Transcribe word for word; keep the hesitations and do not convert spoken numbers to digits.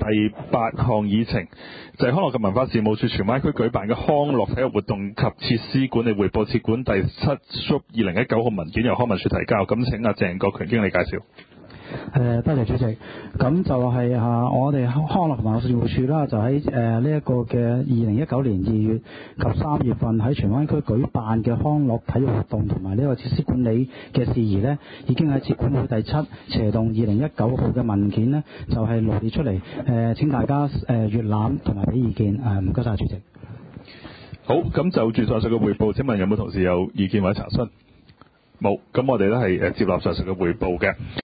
第八項議程，就係康樂及文化事務處荃灣區舉辦嘅康樂體育活動及設施管理匯報設管第七叔二零一九號文件由康文署提交。咁請阿鄭國權經理介紹。 誒，多謝主席。咁就係啊，我哋康樂及文化事務處啦，就喺誒呢一個嘅二零一九年二月及三月份喺荃灣區舉辦嘅康樂體育活動同埋呢個設施管理嘅事宜呢，已經喺設管會第七斜動二零一九號嘅文件呢，就係羅列出嚟。誒，請大家誒閱覽同埋俾意見。誒，唔該晒主席。 好，咁就住上述嘅匯報，請問有冇同事有意見或者查詢？冇，咁我哋都係誒接納上述嘅匯報嘅。